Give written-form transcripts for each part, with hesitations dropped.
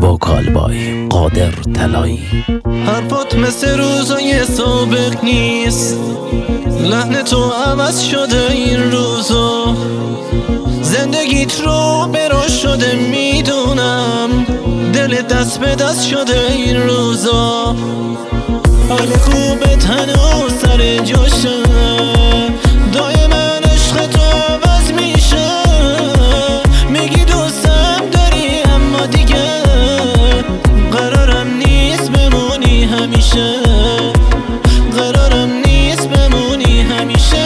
وکال بای قادر طلایی. حرفات مثل روزای سابق نیست، لحن تو عوض شده این روزا، زندگیت رو برا شده میدونم، دل دست به دست شده این روزا. حال خوبت هنوز سر جاشه، دائما عشق تو عوض میشه، میگی دوستم داری اما دیگه قرارم نیست بمونی همیشه، قرارم نیست بمونی همیشه.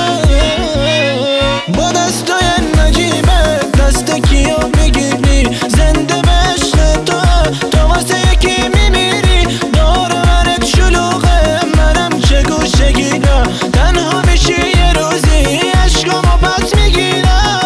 با دستای نجیبت دست کیو میگیری، زنده به عشق تو واسه یکی میمیری، دور برت شلوغه منم چه گوشه گیرم، تنها بشی یه روزی عشقامو پس میگیرم.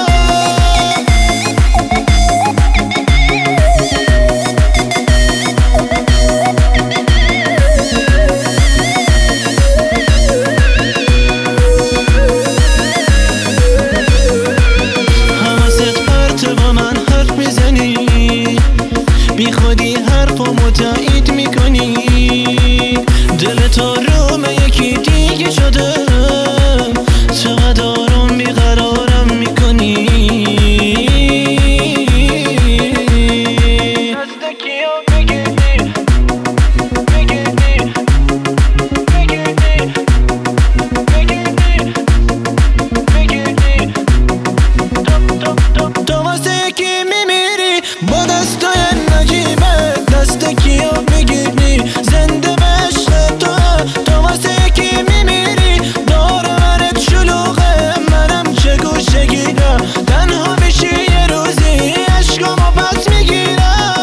بی خودی حرفامو تایید میکنی، دل تو روم یکی دیگه شده، چقدر آروم بیقرارم میکنی. دست کیو میگیری تو واسه یکی میمیری، با دستای نجیبت دست کیو میگیری، زنده به عشق تو واسه یکی میمیری، دور برت شلوغه منم چه گوشه گیرم، تنها بشی یه روزی عشقامو پس میگیرم.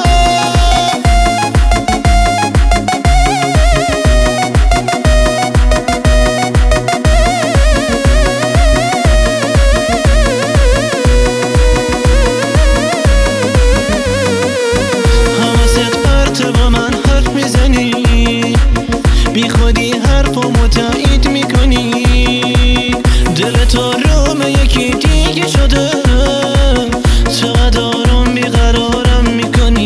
بی خودی حرفامو تایید میکنی، دل تو روم یکی دیگه شده، چقدر آروم بیقرارم میکنی.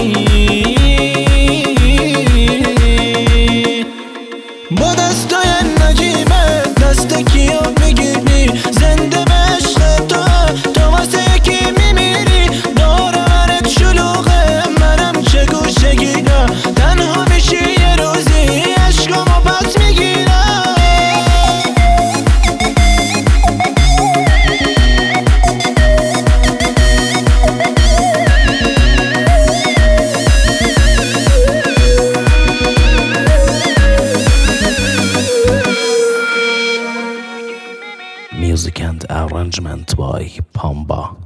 با دستای نجیبت دست کیو میگیری، زنده به عشق تو واسه یکی میمیری، دور برت شلوغه منم چه گوشه گیرم، تنها بشی یه روزی عشقامو پس میگیرم. Music and arrangement by Pamba.